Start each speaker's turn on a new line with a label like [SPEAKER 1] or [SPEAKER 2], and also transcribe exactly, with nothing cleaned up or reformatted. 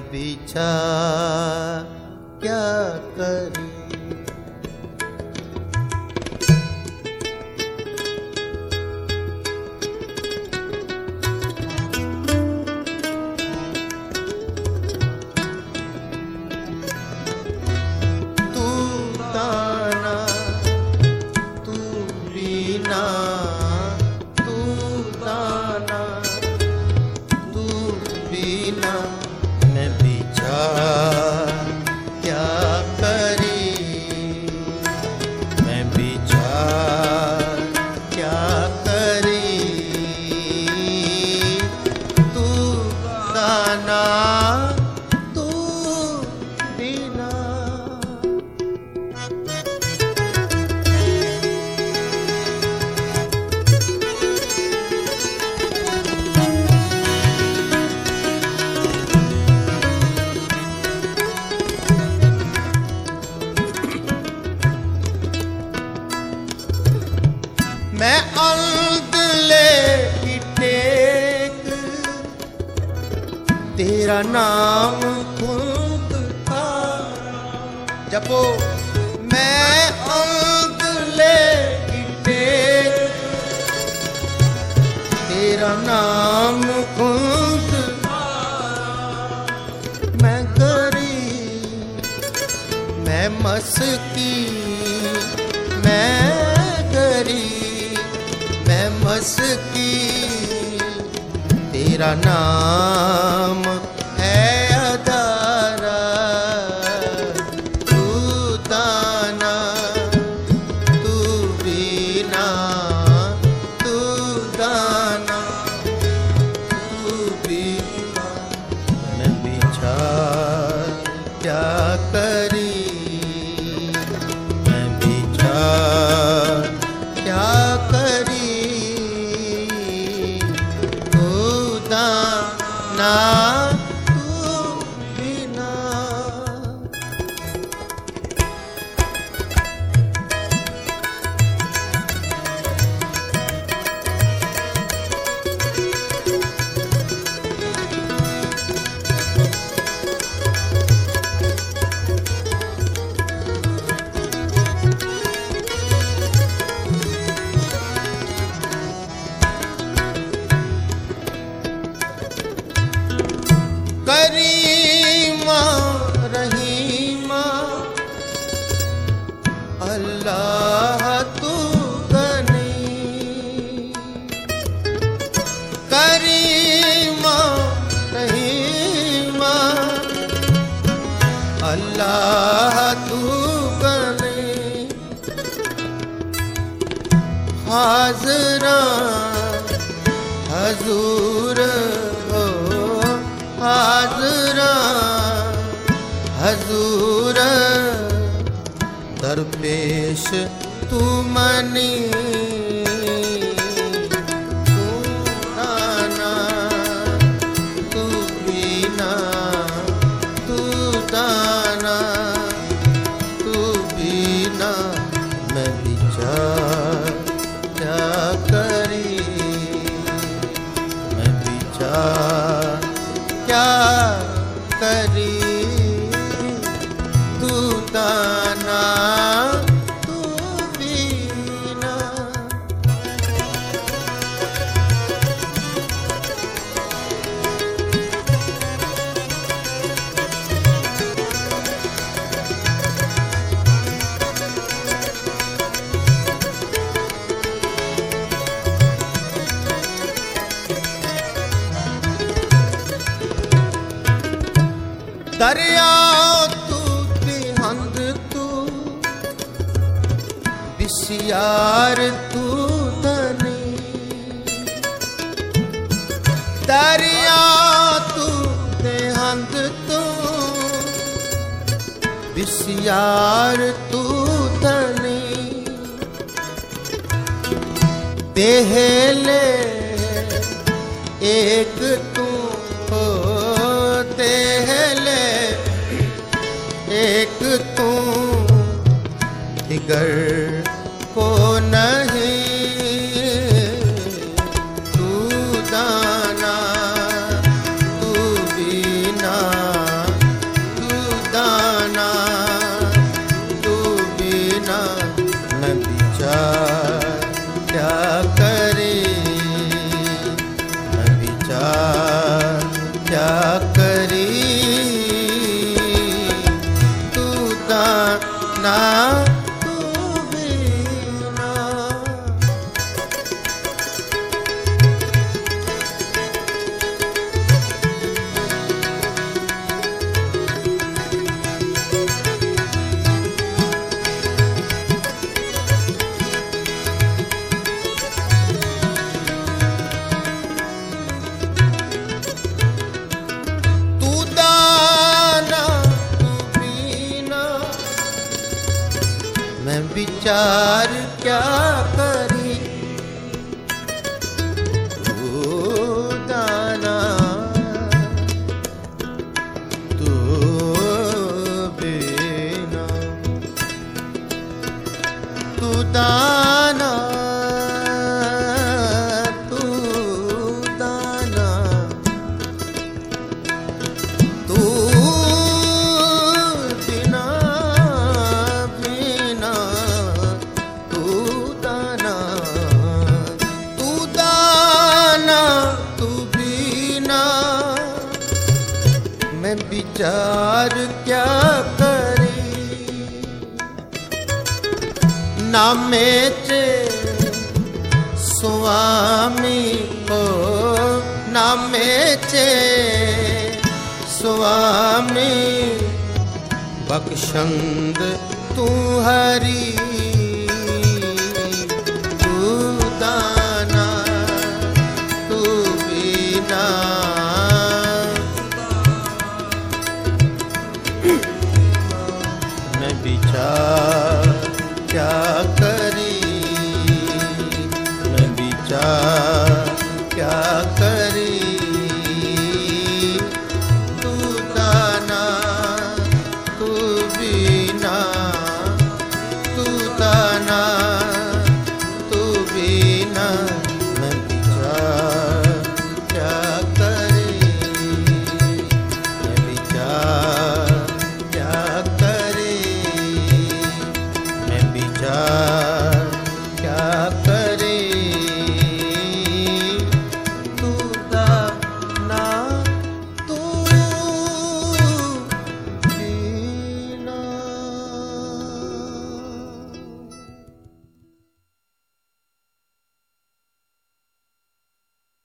[SPEAKER 1] विचार क्या करी। तू दाना तू बीना, तू दाना तू बीना, मैं विचार क्या करी, मैं विचार क्या करी। तू दाना तू बीना। मैं अलगले की टेक तेरा नाम खुद था जपो। मैं अलगले की टेक तेरा नाम खुद था। मैं गरीब मैं मस्की मैं गरीब मैं मस्की, तेरा नाम है अदारा। तू दाना तू बीना, तू दाना तू बीना, मैं विचार क्या करी, मैं विचार क्या करी। तू दाना तू बीना। करीमा रहीमा अल्लाह तू गनी। करीमा रहीमा अल्लाह तू गनी। हाज़रा हजूर हो हाज़रा हजूर दरपेश तू मनी। तू दाना तू बीना, तू दाना तू बीना, मैं विचार क्या करी, मैं विचार क्या करी। तू दाना तू बीना। दरिया तू तिहंद तू बिसियार तू धनी। दरिया तू तिहंद तू बिसियार तू धनी। देहले एक तू हो देहले एक तू दिगर को नहीं। तू दाना तू बीना विचार क्या करे, मैं विचार क्या करी, तू दाना तू बीना। मैं विचार क्या करी, तू दाना तू बीना, तू दाना तू दाना तू मैं विचार क्या करी, नामे चे स्वामी को, नामे चे स्वामी बख्शंद तू हरी, तू दाना तू बीना। मैं विचार क्या करी, मैं विचार क्या करी, तू दाना तू बीना, तू दाना तू बीना। मैं विचार क्या करी, मैं विचार क्या करी, मैं विचार